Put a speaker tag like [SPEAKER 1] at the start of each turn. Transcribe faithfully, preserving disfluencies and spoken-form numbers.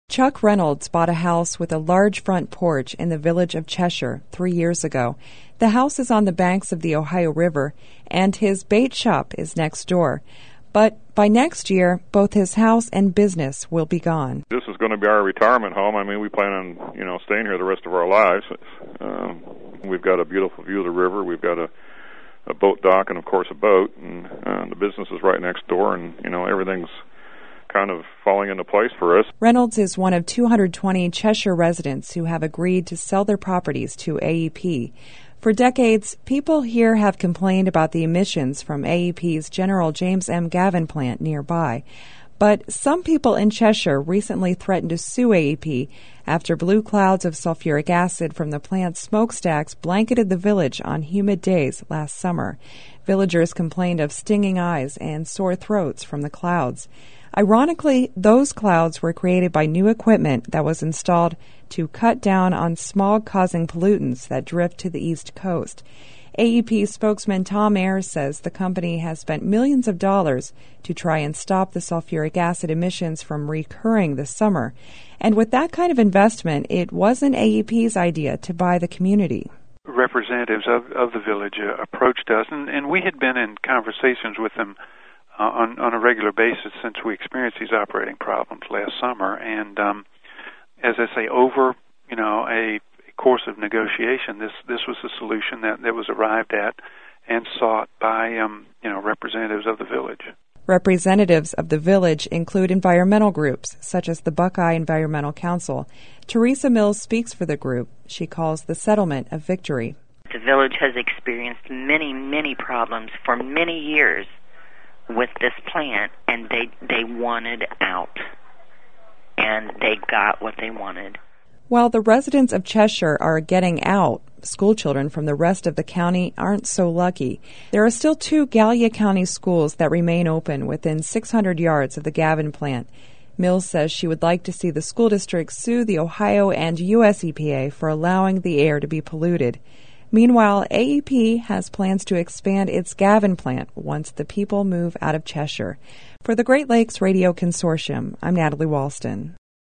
[SPEAKER 1] Chuck Reynolds bought a house with a large front porch in the village of Cheshire three years ago. The house is on the banks of the Ohio River, and his bait shop is next door. But by next year, both his house and business will be gone.
[SPEAKER 2] This is going to be our retirement home. I mean, we plan on, you know, staying here the rest of our lives. Um, we've got a beautiful view of the river. We've got a, a boat dock and, of course, a boat. And uh, the business is right next door, and, you know, everything's kind of falling into place for us.
[SPEAKER 1] Reynolds is one of two hundred twenty Cheshire residents who have agreed to sell their properties to A E P. For decades, people here have complained about the emissions from A E P's General James M. Gavin plant nearby. But some people in Cheshire recently threatened to sue A E P after blue clouds of sulfuric acid from the plant's smokestacks blanketed the village on humid days last summer. Villagers complained of stinging eyes and sore throats from the clouds. Ironically, those clouds were created by new equipment that was installed to cut down on smog-causing pollutants that drift to the East Coast. A E P spokesman Tom Ayers says the company has spent millions of dollars to try and stop the sulfuric acid emissions from recurring this summer. And with that kind of investment, it wasn't A E P's idea to buy the community.
[SPEAKER 3] Representatives of, of the village uh, approached us, and, and we had been in conversations with them uh, on, on a regular basis since we experienced these operating problems last summer. And um, as I say, over you know a, a course of negotiation, this this was a solution that, that was arrived at and sought by um, you know representatives of the village.
[SPEAKER 1] Representatives of the village include environmental groups, such as the Buckeye Environmental Council. Teresa Mills speaks for the group. She calls the settlement a victory.
[SPEAKER 4] The village has experienced many, many problems for many years with this plant, and they they wanted out, and they got what they wanted.
[SPEAKER 1] While the residents of Cheshire are getting out, school children from the rest of the county aren't so lucky. There are still two Gallia County schools that remain open within six hundred yards of the Gavin plant. Mills says she would like to see the school district sue the Ohio and U S E P A for allowing the air to be polluted. Meanwhile, A E P has plans to expand its Gavin plant once the people move out of Cheshire. For the Great Lakes Radio Consortium, I'm Natalie Walston.